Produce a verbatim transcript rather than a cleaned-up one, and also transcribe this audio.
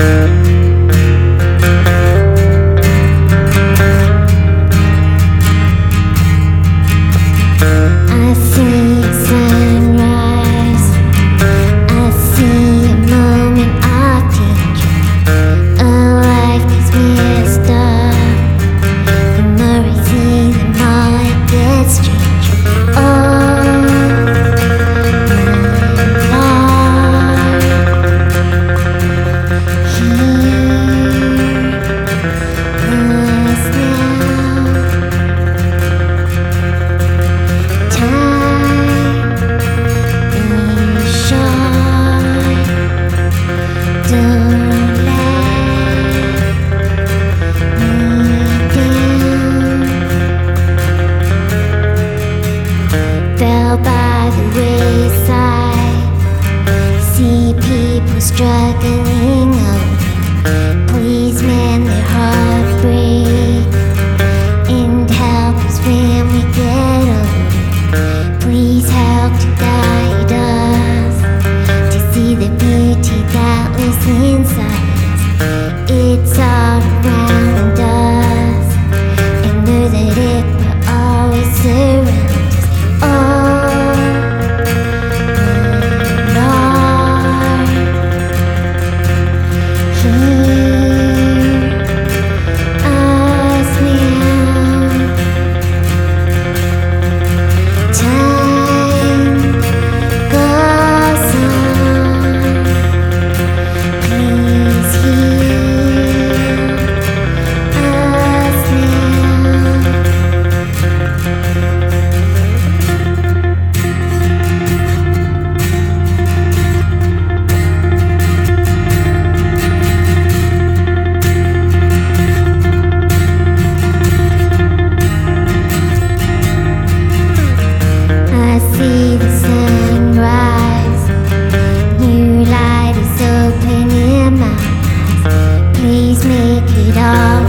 I see a sunrise, I see a moment of danger, a life that's messed up. The more I see, the more it gets stranger. Oh, fell by the wayside, see people struggling over. Please mend their heartbreak and help us when we get older. Please help to guide us to see the beauty that lives inside us. It's all around us, and know that it will always surround us. I see the sunrise, new light is open in my eyes. Please make it all